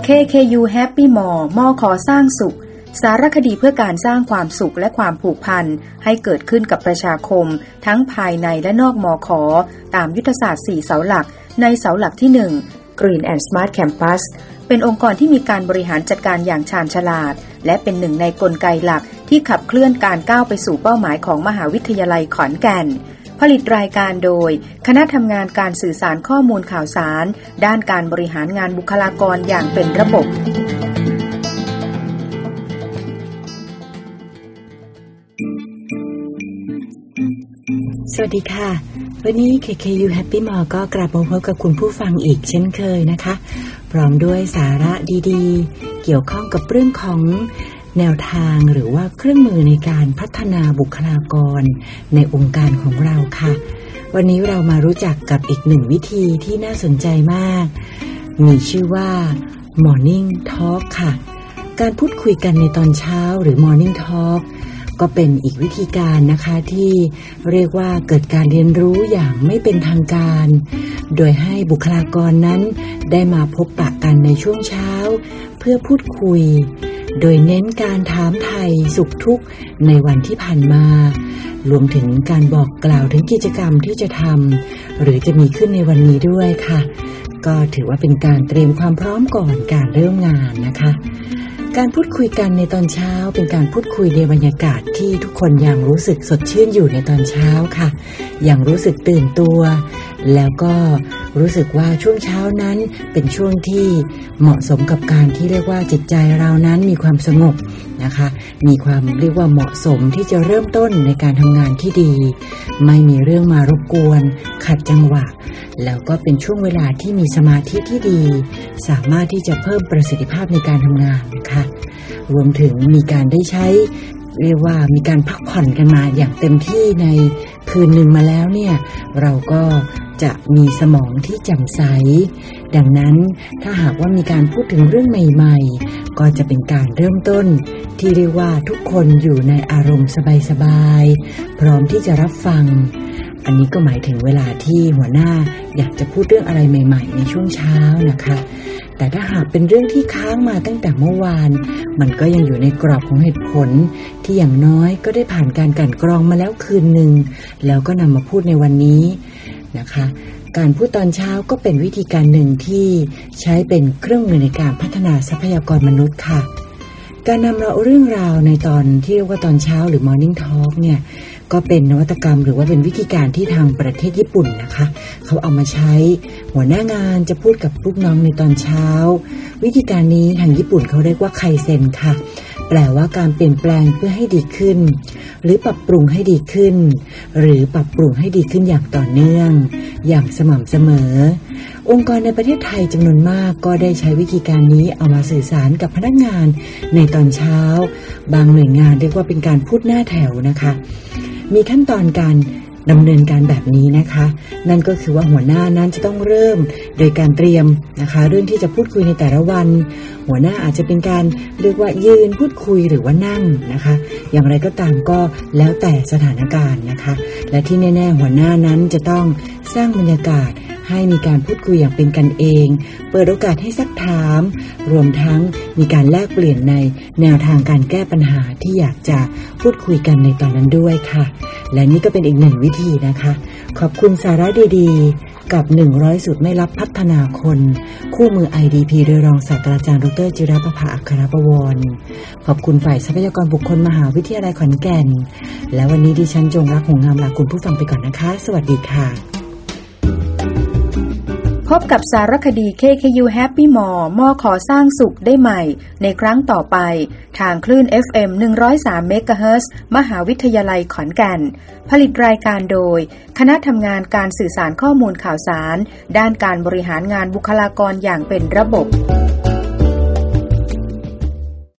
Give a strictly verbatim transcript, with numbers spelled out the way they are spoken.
เค เค ยู Happy Mall มอขอสร้างสุขสารคดีเพื่อการสร้างความสุขและความผูกพันให้เกิดขึ้นกับประชาคมทั้งภายในและนอกมอขอตามยุทธศาสตร์สี่เสาหลักในเสาหลักที่หนึ่ง Green and Smart Campus เป็นองค์กรที่มีการบริหารจัดการอย่างชาญฉลาดและเป็นหนึ่งในกลไกหลักที่ขับเคลื่อนการก้าวไปสู่เป้าหมายของมหาวิทยาลัยขอนแก่นผลิตรายการโดยคณะทำงานการสื่อสารข้อมูลข่าวสารด้านการบริหารงานบุคลากรอย่างเป็นระบบสวัสดีค่ะวันนี้ เค เค ยู Happy Mall ก็กลับมาพบกับคุณผู้ฟังอีกเช่นเคยนะคะพร้อมด้วยสาระดีๆเกี่ยวข้องกับเรื่องของแนวทางหรือว่าเครื่องมือในการพัฒนาบุคลากรในองค์การของเราค่ะวันนี้เรามารู้จักกับอีกหนึ่งวิธีที่น่าสนใจมากมีชื่อว่า Morning Talk ค่ะการพูดคุยกันในตอนเช้าหรือ Morning Talk ก็เป็นอีกวิธีการนะคะที่เรียกว่าเกิดการเรียนรู้อย่างไม่เป็นทางการโดยให้บุคลากรนั้นได้มาพบปะกันในช่วงเช้าเพื่อพูดคุยโดยเน้นการถามไถ่สุขทุกข์ในวันที่ผ่านมารวมถึงการบอกกล่าวถึงกิจกรรมที่จะทำหรือจะมีขึ้นในวันนี้ด้วยค่ะก็ถือว่าเป็นการเตรียมความพร้อมก่อนการเริ่มงานนะคะการพูดคุยกันในตอนเช้าเป็นการพูดคุยในบรรยากาศที่ทุกคนยังรู้สึกสดชื่นอยู่ในตอนเช้าค่ะยังรู้สึกตื่นตัวแล้วก็รู้สึกว่าช่วงเช้านั้นเป็นช่วงที่เหมาะสมกับการที่เรียกว่าจิตใจเรานั้นมีความสงบนะคะมีความเรียกว่าเหมาะสมที่จะเริ่มต้นในการทำงานที่ดีไม่มีเรื่องมารบกวนขัดจังหวะแล้วก็เป็นช่วงเวลาที่มีสมาธิที่ดีสามารถที่จะเพิ่มประสิทธิภาพในการทำงานนะคะรวมถึงมีการได้ใช้เรียกว่ามีการพักผ่อนกันมาอย่างเต็มที่ในคืนหนึ่งมาแล้วเนี่ยเราก็จะมีสมองที่แจ่มใสดังนั้นถ้าหากว่ามีการพูดถึงเรื่องใหม่ๆก็จะเป็นการเริ่มต้นที่เรียกว่าทุกคนอยู่ในอารมณ์สบายๆพร้อมที่จะรับฟังอันนี้ก็หมายถึงเวลาที่หัวหน้าอยากจะพูดเรื่องอะไรใหม่ๆในช่วงเช้านะคะแต่ถ้าหากเป็นเรื่องที่ค้างมาตั้งแต่เมื่อวานมันก็ยังอยู่ในกรอบของเหตุผลที่อย่างน้อยก็ได้ผ่านการกลั่นกรองมาแล้วคืนหนึ่งแล้วก็นำมาพูดในวันนี้นะคะการพูดตอนเช้าก็เป็นวิธีการหนึ่งที่ใช้เป็นเครื่องมือในการพัฒนาทรัพยากรมนุษย์ค่ะการนำเราเรื่องราวในตอนที่เรียกว่าตอนเช้าหรือ Morning Talk เนี่ยก็เป็นนวัตกรรมหรือว่าเป็นวิธีการที่ทางประเทศญี่ปุ่นนะคะเขาเอามาใช้หัวหน้างานจะพูดกับลูกน้องในตอนเช้าวิธีการนี้ทางญี่ปุ่นเขาเรียกว่าไคเซ็นค่ะแปลว่าการเปลี่ยนแปลงเพื่อให้ดีขึ้นหรือปรับปรุงให้ดีขึ้นหรือปรับปรุงให้ดีขึ้นอย่างต่อเนื่องอย่างสม่ำเสมอองค์กรในประเทศไทยจำนวนมากก็ได้ใช้วิธีการนี้เอามาสื่อสารกับพนักงานในตอนเช้าบางหน่วยงานเรียกว่าเป็นการพูดหน้าแถวนะคะมีขั้นตอนการดำเนินการแบบนี้นะคะนั่นก็คือว่าหัวหน้านั้นจะต้องเริ่มโดยการเตรียมนะคะเรื่องที่จะพูดคุยในแต่ละวันหัวหน้าอาจจะเป็นการเรียกว่ายืนพูดคุยหรือว่านั่งนะคะอย่างไรก็ตามก็แล้วแต่สถานการณ์นะคะและที่แน่ๆหัวหน้านั้นจะต้องสร้างบรรยากาศให้มีการพูดคุยอย่างเป็นกันเองเปิดโอกาสให้ซักถามรวมทั้งมีการแลกเปลี่ยนในแนวทางการแก้ปัญหาที่อยากจะพูดคุยกันในตอนนั้นด้วยค่ะและนี่ก็เป็นอีกหนึ่งวิธีนะคะขอบคุณสาระดีๆกับหนึ่งร้อยสูตรไม่ลับพัฒนาคนคู่มือ ไอ ดี พี โดยรองศาสตราจารย์ดรจิรประภาอัครประวรขอบคุณฝ่ายทรัพยากรบุคคลมหาวิทยาลัยขอนแก่นและวันนี้ดิฉันจงรักหงงามลาคุณผู้ฟังไปก่อนนะคะสวัสดีค่ะพบกับสารคดี เค เค ยู Happy Mall มอขอสร้างสุขได้ใหม่ในครั้งต่อไปทางคลื่น เอฟ เอ็ม หนึ่งร้อยสาม เมกะเฮิรตซ์ มหาวิทยาลัยขอนแก่นผลิตรายการโดยคณะทำงานการสื่อสารข้อมูลข่าวสารด้านการบริหารงานบุคลากรอย่างเป็นระบบ